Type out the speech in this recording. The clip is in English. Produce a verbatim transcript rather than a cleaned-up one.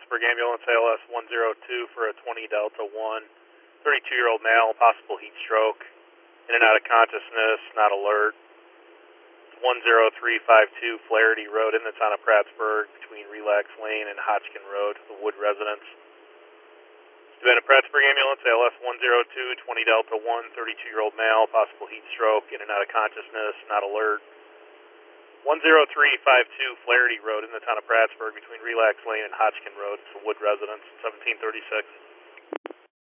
Prattsburg Ambulance, A L S one zero two for a twenty Delta one, thirty-two-year-old male, possible heat stroke, in and out of consciousness, not alert. one zero three five two Flaherty Road in the town of Prattsburg between Relax Lane and Hodgkin Road, the Wood residence. Savannah Prattsburg Ambulance, A L S one zero two, twenty Delta one, thirty-two-year-old male, possible heat stroke, in and out of consciousness, not alert. one zero three five two Flaherty Road in the town of Prattsburg between Relax Lane and Hodgkin Road, it's the Wood residence, seventeen thirty-six.